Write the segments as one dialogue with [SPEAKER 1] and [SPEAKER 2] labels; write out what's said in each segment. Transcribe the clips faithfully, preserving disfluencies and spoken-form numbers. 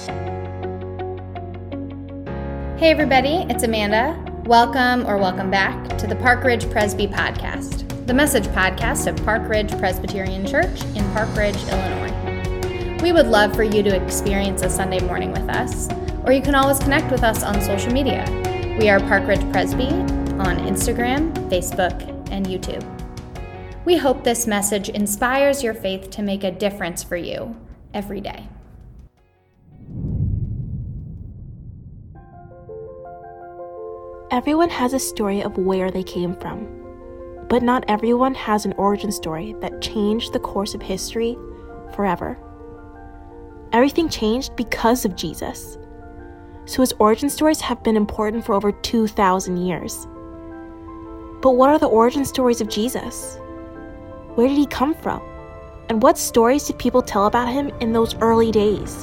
[SPEAKER 1] Hey everybody, it's Amanda. Welcome or welcome back to the Park Ridge Presby Podcast, the message podcast of Park Ridge Presbyterian Church in Park Ridge, Illinois. We would love for you to experience a Sunday morning with us, or you can always connect with us on social media. We are Park Ridge Presby on Instagram, Facebook, and YouTube. We hope this message inspires your faith to make a difference for you every day.
[SPEAKER 2] Everyone has a story of where they came from, but not everyone has an origin story that changed the course of history forever. Everything changed because of Jesus, so his origin stories have been important for over two thousand years. But what are the origin stories of Jesus? Where did he come from? And what stories did people tell about him in those early days?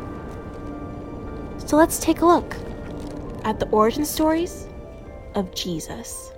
[SPEAKER 2] So let's take a look at the origin stories of Jesus.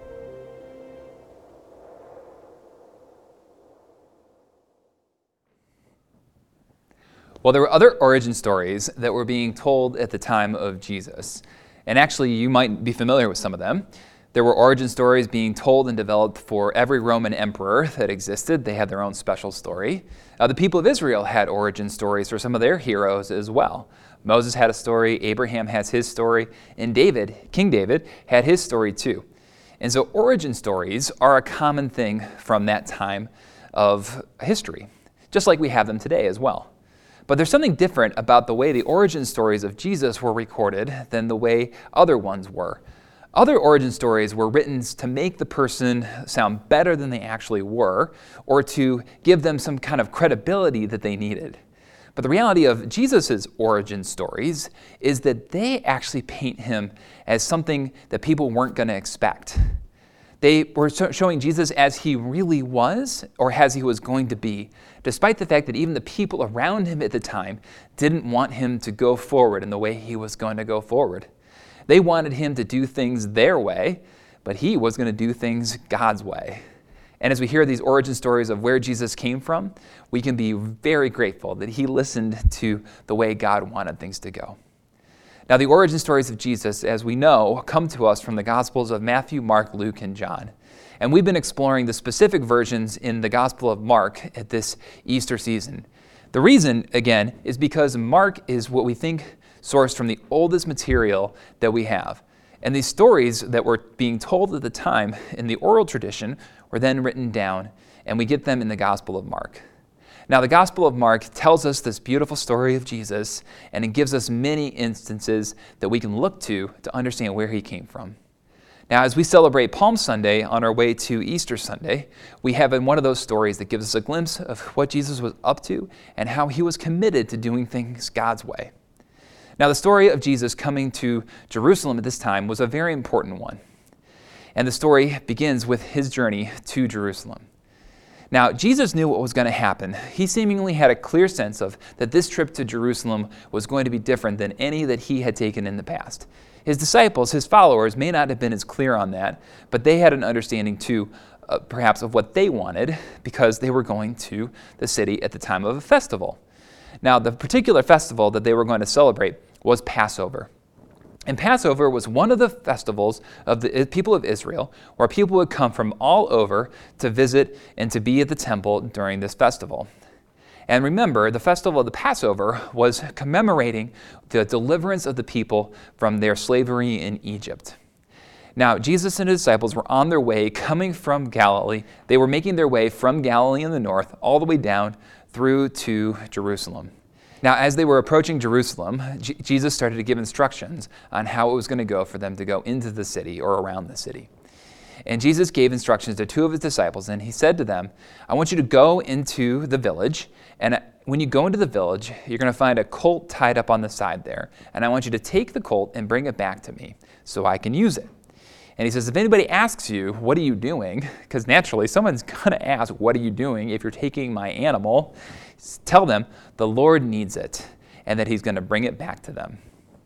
[SPEAKER 3] Well, there were other origin stories that were being told at the time of Jesus. And actually, you might be familiar with some of them. There were origin stories being told and developed for every Roman emperor that existed. They had their own special story. Uh, the people of Israel had origin stories for some of their heroes as well. Moses had a story, Abraham has his story, and David, King David, had his story too. And so origin stories are a common thing from that time of history, just like we have them today as well. But there's something different about the way the origin stories of Jesus were recorded than the way other ones were. Other origin stories were written to make the person sound better than they actually were, or to give them some kind of credibility that they needed. But the reality of Jesus' origin stories is that they actually paint him as something that people weren't going to expect. They were showing Jesus as he really was, or as he was going to be, despite the fact that even the people around him at the time didn't want him to go forward in the way he was going to go forward. They wanted him to do things their way, but he was going to do things God's way. And as we hear these origin stories of where Jesus came from, we can be very grateful that he listened to the way God wanted things to go. Now, the origin stories of Jesus, as we know, come to us from the Gospels of Matthew, Mark, Luke, and John. And we've been exploring the specific versions in the Gospel of Mark at this Easter season. The reason, again, is because Mark is what we think sourced from the oldest material that we have. And these stories that were being told at the time in the oral tradition were then written down, and we get them in the Gospel of Mark. Now, the Gospel of Mark tells us this beautiful story of Jesus, and it gives us many instances that we can look to to understand where he came from. Now, as we celebrate Palm Sunday on our way to Easter Sunday, we have in one of those stories that gives us a glimpse of what Jesus was up to and how he was committed to doing things God's way. Now, the story of Jesus coming to Jerusalem at this time was a very important one. And the story begins with his journey to Jerusalem. Now, Jesus knew what was going to happen. He seemingly had a clear sense of that this trip to Jerusalem was going to be different than any that he had taken in the past. His disciples, his followers, may not have been as clear on that, but they had an understanding too, uh, perhaps, of what they wanted because they were going to the city at the time of a festival. Now, the particular festival that they were going to celebrate was Passover. And Passover was one of the festivals of the people of Israel where people would come from all over to visit and to be at the temple during this festival. And remember, the festival of the Passover was commemorating the deliverance of the people from their slavery in Egypt. Now, Jesus and his disciples were on their way coming from Galilee. They were making their way from Galilee in the north all the way down through to Jerusalem. Now, as they were approaching Jerusalem, J- Jesus started to give instructions on how it was going to go for them to go into the city or around the city. And Jesus gave instructions to two of his disciples, and he said to them, I want you to go into the village, and when you go into the village, you're going to find a colt tied up on the side there, and I want you to take the colt and bring it back to me so I can use it. And he says, if anybody asks you, what are you doing? Because naturally, someone's going to ask, what are you doing if you're taking my animal? Tell them the Lord needs it and that he's going to bring it back to them.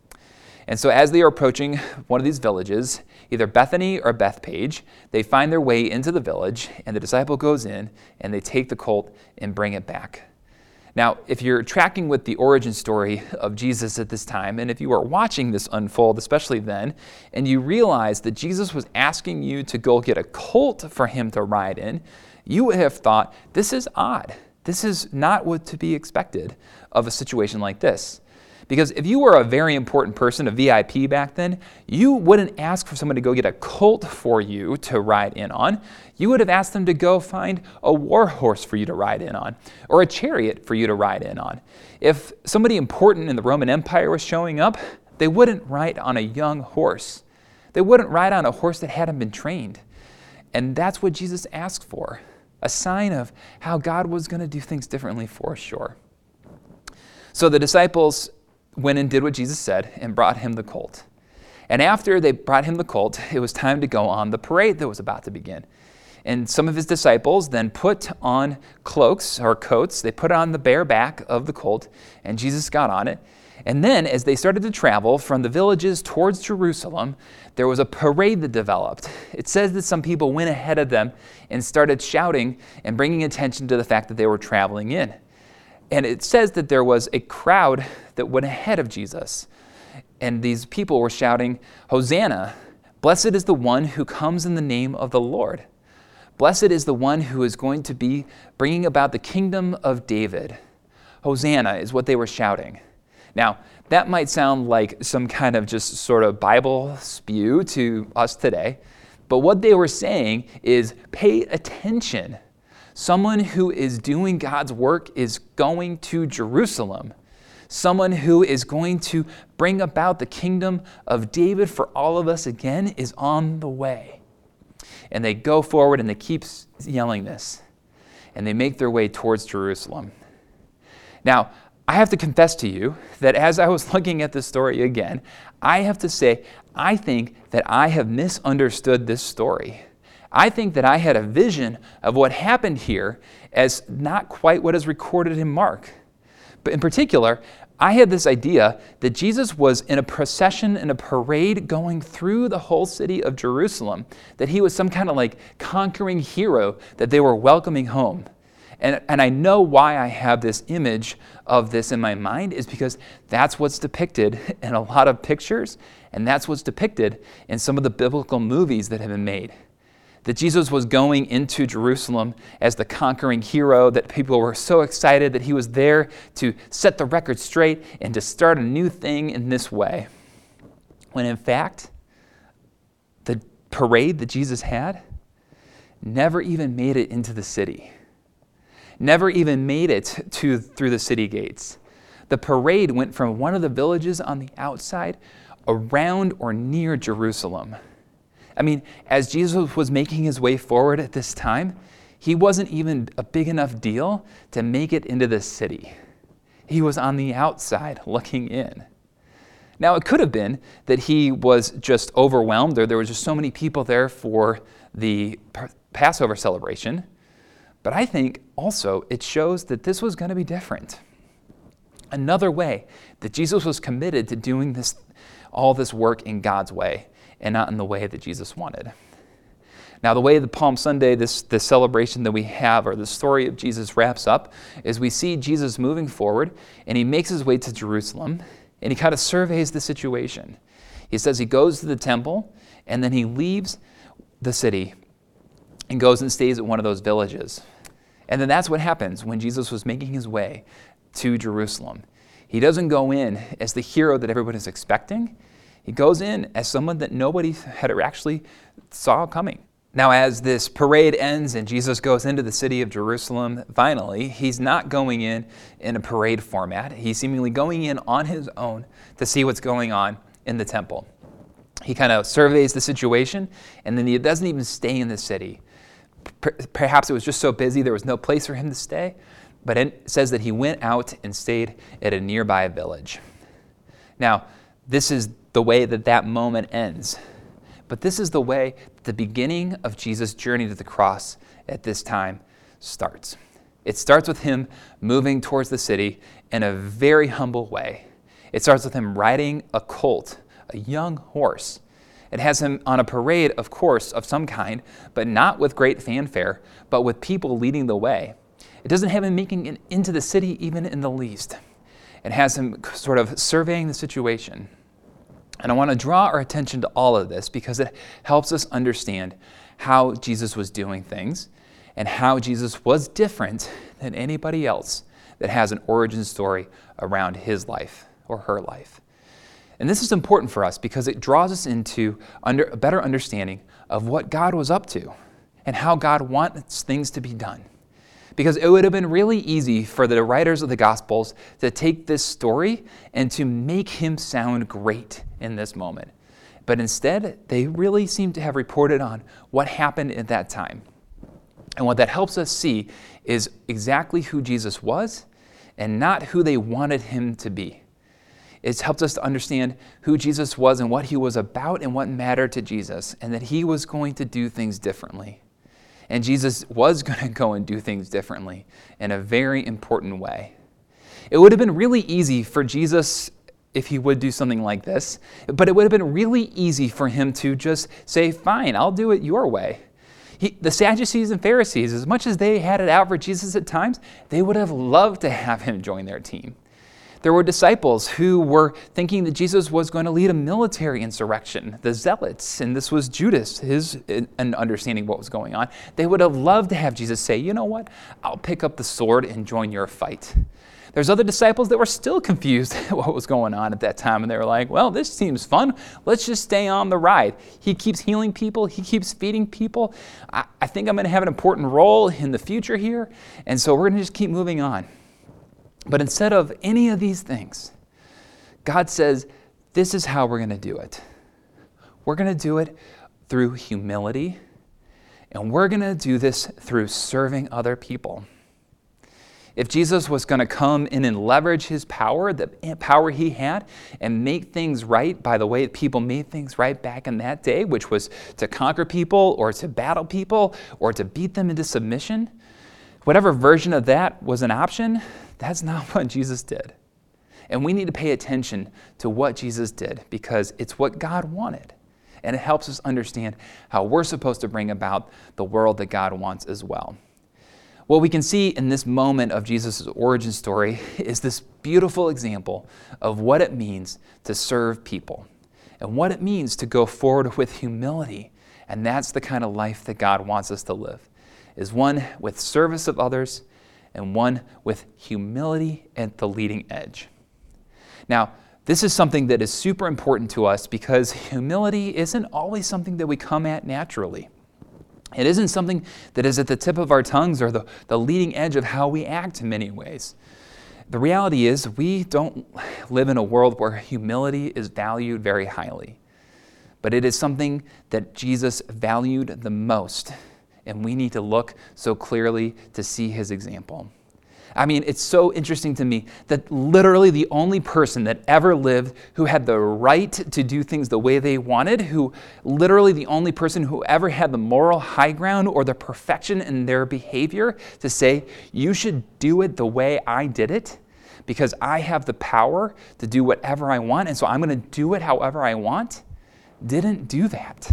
[SPEAKER 3] And so as they are approaching one of these villages, either Bethany or Bethpage, they find their way into the village, and the disciple goes in, and they take the colt and bring it back. Now, if you're tracking with the origin story of Jesus at this time, and if you are watching this unfold, especially then, and you realize that Jesus was asking you to go get a colt for him to ride in, you would have thought, this is odd. This is not what to be expected of a situation like this. Because if you were a very important person, a V I P back then, you wouldn't ask for someone to go get a colt for you to ride in on. You would have asked them to go find a war horse for you to ride in on, or a chariot for you to ride in on. If somebody important in the Roman Empire was showing up, they wouldn't ride on a young horse. They wouldn't ride on a horse that hadn't been trained. And that's what Jesus asked for, a sign of how God was going to do things differently for sure. So the disciples went and did what Jesus said and brought him the colt. And after they brought him the colt, it was time to go on the parade that was about to begin. And some of his disciples then put on cloaks or coats. They put on the bare back of the colt, and Jesus got on it. And then as they started to travel from the villages towards Jerusalem, there was a parade that developed. It says that some people went ahead of them and started shouting and bringing attention to the fact that they were traveling in. And it says that there was a crowd that went ahead of Jesus. And these people were shouting, "Hosanna! Blessed is the one who comes in the name of the Lord. Blessed is the one who is going to be bringing about the kingdom of David." Hosanna is what they were shouting. Now, that might sound like some kind of just sort of Bible spew to us today. But what they were saying is, pay attention. Someone who is doing God's work is going to Jerusalem. Someone who is going to bring about the kingdom of David for all of us again is on the way. And they go forward and they keep yelling this. And they make their way towards Jerusalem. Now, I have to confess to you that as I was looking at this story again, I have to say, I think that I have misunderstood this story. I think that I had a vision of what happened here as not quite what is recorded in Mark. But in particular, I had this idea that Jesus was in a procession, in a parade going through the whole city of Jerusalem, that he was some kind of like conquering hero that they were welcoming home. And, and I know why I have this image of this in my mind is because that's what's depicted in a lot of pictures, and that's what's depicted in some of the biblical movies that have been made. That Jesus was going into Jerusalem as the conquering hero, that people were so excited that he was there to set the record straight and to start a new thing in this way. When in fact, the parade that Jesus had never even made it into the city. Never even made it to through the city gates. The parade went from one of the villages on the outside around or near Jerusalem. I mean, as Jesus was making his way forward at this time, he wasn't even a big enough deal to make it into the city. He was on the outside looking in. Now, it could have been that he was just overwhelmed, or there were just so many people there for the Passover celebration. But I think also it shows that this was going to be different. Another way that Jesus was committed to doing this, all this work in God's way, and not in the way that Jesus wanted. Now, the way the Palm Sunday, this, this celebration that we have, or the story of Jesus wraps up, is we see Jesus moving forward, and he makes his way to Jerusalem, and he kind of surveys the situation. He says he goes to the temple, and then he leaves the city and goes and stays at one of those villages. And then that's what happens when Jesus was making his way to Jerusalem. He doesn't go in as the hero that everyone is expecting. He goes in as someone that nobody had actually saw coming. Now, as this parade ends and Jesus goes into the city of Jerusalem, finally, he's not going in in a parade format. He's seemingly going in on his own to see what's going on in the temple. He kind of surveys the situation, and then he doesn't even stay in the city. Perhaps it was just so busy there was no place for him to stay, but it says that he went out and stayed at a nearby village. Now, this is the way that that moment ends. But this is the way the beginning of Jesus' journey to the cross at this time starts. It starts with him moving towards the city in a very humble way. It starts with him riding a colt, a young horse. It has him on a parade, of course, of some kind, but not with great fanfare, but with people leading the way. It doesn't have him making it into the city even in the least. It has him sort of surveying the situation. And I want to draw our attention to all of this because it helps us understand how Jesus was doing things and how Jesus was different than anybody else that has an origin story around his life or her life. And this is important for us because it draws us into under, a better understanding of what God was up to and how God wants things to be done. Because it would have been really easy for the writers of the Gospels to take this story and to make him sound great in this moment. But instead, they really seem to have reported on what happened at that time. And what that helps us see is exactly who Jesus was and not who they wanted him to be. It's helped us to understand who Jesus was and what he was about and what mattered to Jesus, and that he was going to do things differently. And Jesus was going to go and do things differently in a very important way. It would have been really easy for Jesus if he would do something like this, but it would have been really easy for him to just say, fine, I'll do it your way. He, the Sadducees and Pharisees, as much as they had it out for Jesus at times, they would have loved to have him join their team. There were disciples who were thinking that Jesus was going to lead a military insurrection, the Zealots, and this was Judas, his and understanding what was going on. They would have loved to have Jesus say, you know what, I'll pick up the sword and join your fight. There's other disciples that were still confused at what was going on at that time, and they were like, well, this seems fun. Let's just stay on the ride. He keeps healing people. He keeps feeding people. I, I think I'm going to have an important role in the future here, and so we're going to just keep moving on. But instead of any of these things, God says, this is how we're going to do it. We're going to do it through humility, and we're going to do this through serving other people. If Jesus was going to come in and leverage his power, the power he had, and make things right by the way people made things right back in that day, which was to conquer people or to battle people or to beat them into submission, whatever version of that was an option, that's not what Jesus did. And we need to pay attention to what Jesus did because it's what God wanted. And it helps us understand how we're supposed to bring about the world that God wants as well. What we can see in this moment of Jesus' origin story is this beautiful example of what it means to serve people and what it means to go forward with humility. And that's the kind of life that God wants us to live, is one with service of others and one with humility at the leading edge. Now, this is something that is super important to us because humility isn't always something that we come at naturally. It isn't something that is at the tip of our tongues or the, the leading edge of how we act in many ways. The reality is we don't live in a world where humility is valued very highly. But it is something that Jesus valued the most. And we need to look so clearly to see his example. I mean, it's so interesting to me that literally the only person that ever lived who had the right to do things the way they wanted, who literally the only person who ever had the moral high ground or the perfection in their behavior to say, you should do it the way I did it because I have the power to do whatever I want, and so I'm going to do it however I want, didn't do that.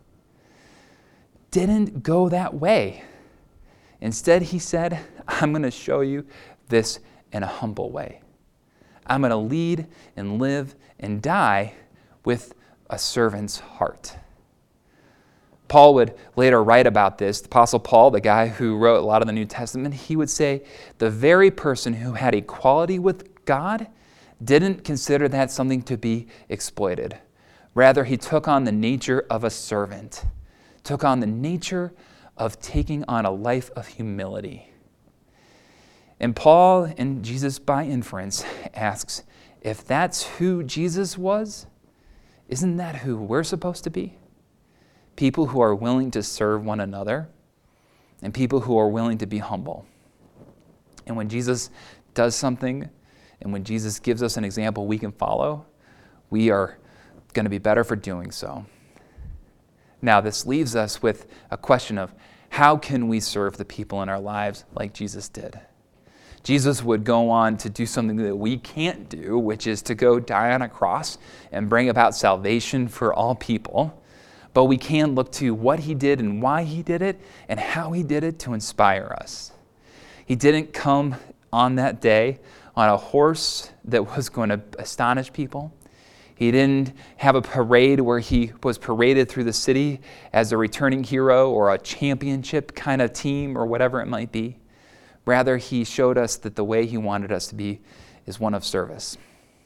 [SPEAKER 3] Didn't go that way. Instead, he said, I'm going to show you this in a humble way. I'm going to lead and live and die with a servant's heart. Paul would later write about this. The Apostle Paul, the guy who wrote a lot of the New Testament, he would say, the very person who had equality with God didn't consider that something to be exploited. Rather, he took on the nature of a servant. Took on the nature of taking on a life of humility. And Paul, and Jesus by inference, asks, if that's who Jesus was, isn't that who we're supposed to be? People who are willing to serve one another and people who are willing to be humble. And when Jesus does something and when Jesus gives us an example we can follow, we are going to be better for doing so. Now, this leaves us with a question of how can we serve the people in our lives like Jesus did? Jesus would go on to do something that we can't do, which is to go die on a cross and bring about salvation for all people. But we can look to what he did and why he did it and how he did it to inspire us. He didn't come on that day on a horse that was going to astonish people. He didn't have a parade where he was paraded through the city as a returning hero or a championship kind of team or whatever it might be. Rather, he showed us that the way he wanted us to be is one of service,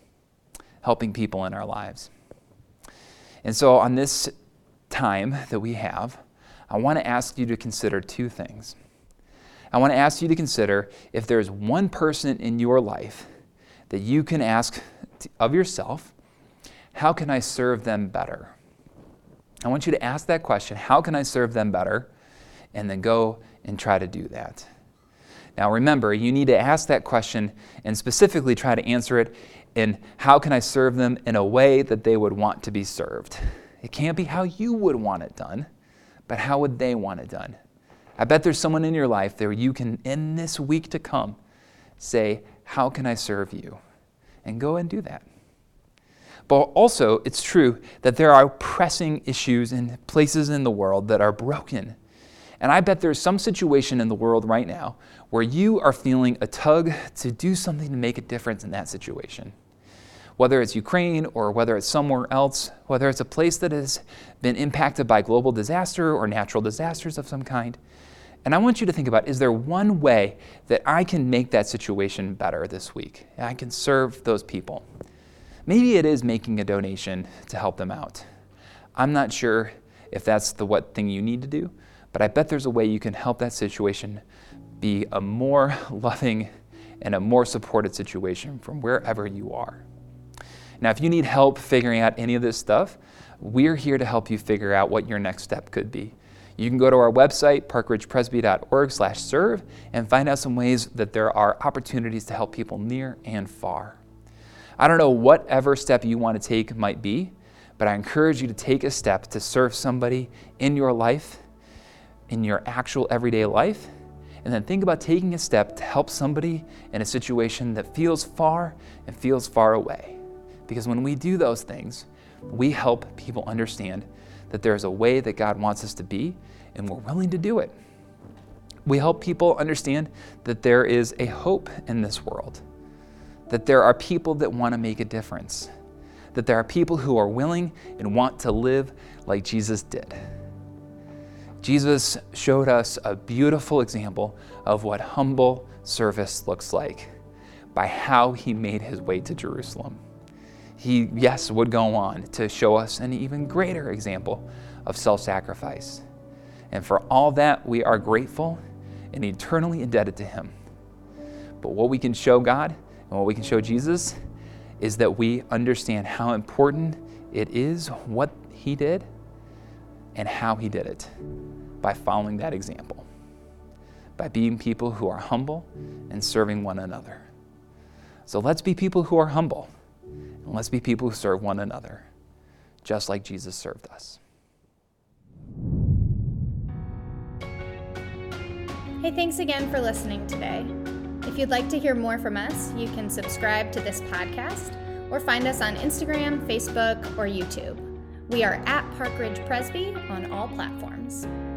[SPEAKER 3] helping people in our lives. And so on this time that we have, I want to ask you to consider two things. I want to ask you to consider if there's one person in your life that you can ask of yourself, how can I serve them better? I want you to ask that question, how can I serve them better? And then go and try to do that. Now remember, you need to ask that question and specifically try to answer it in how can I serve them in a way that they would want to be served. It can't be how you would want it done, but how would they want it done? I bet there's someone in your life that you can, in this week to come, say, how can I serve you? And go and do that. But also, it's true that there are pressing issues in places in the world that are broken. And I bet there's some situation in the world right now where you are feeling a tug to do something to make a difference in that situation. Whether it's Ukraine or whether it's somewhere else, whether it's a place that has been impacted by global disaster or natural disasters of some kind. And I want you to think about, is there one way that I can make that situation better this week? I can serve those people. Maybe it is making a donation to help them out. I'm not sure if that's the what thing you need to do, but I bet there's a way you can help that situation be a more loving and a more supported situation from wherever you are. Now, if you need help figuring out any of this stuff, we're here to help you figure out what your next step could be. You can go to our website, parkridgepresby.org slash serve, and find out some ways that there are opportunities to help people near and far. I don't know whatever step you want to take might be, but I encourage you to take a step to serve somebody in your life, in your actual everyday life, and then think about taking a step to help somebody in a situation that feels far and feels far away. Because when we do those things, we help people understand that there's a way that God wants us to be, and we're willing to do it. We help people understand that there is a hope in this world, that there are people that want to make a difference, that there are people who are willing and want to live like Jesus did. Jesus showed us a beautiful example of what humble service looks like by how he made his way to Jerusalem. He, yes, would go on to show us an even greater example of self-sacrifice. And for all that, we are grateful and eternally indebted to him. But what we can show God and what we can show Jesus is that we understand how important it is what he did and how he did it by following that example, by being people who are humble and serving one another. So let's be people who are humble. And let's be people who serve one another, just like Jesus served us.
[SPEAKER 1] Hey, thanks again for listening today. If you'd like to hear more from us, you can subscribe to this podcast or find us on Instagram, Facebook, or YouTube. We are at Park Ridge Presby on all platforms.